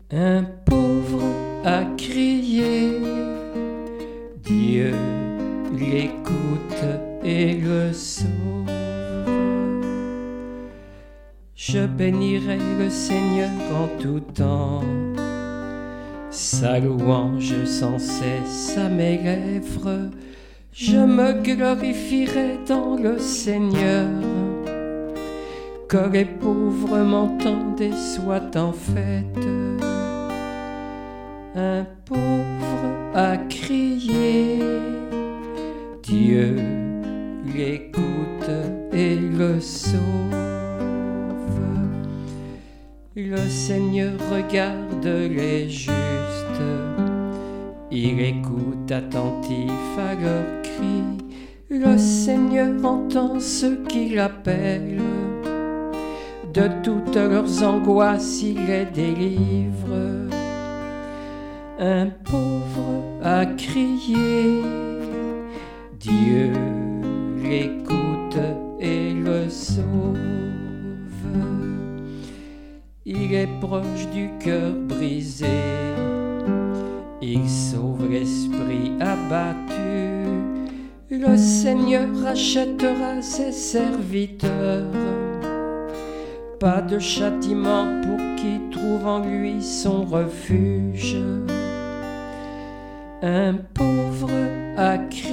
Un pauvre a crié, Dieu l'écoute et le sauve. Je bénirai le Seigneur en tout temps, sa louange sans cesse à mes lèvres. Je me glorifierai dans le Seigneur. Que les pauvres m'entendent et soient en fête. Un pauvre a crié, Dieu l'écoute et le sauve. Le Seigneur regarde les justes, il écoute attentif à leurs cris. Le Seigneur entend ceux qui l'appellent, de toutes leurs angoisses il les délivre. Un pauvre a crié, Dieu l'écoute et le sauve. Il est proche du cœur brisé, il sauve l'esprit abattu. Le Seigneur rachètera ses serviteurs. Pas de châtiment pour qui trouve en lui son refuge. Un pauvre a crié,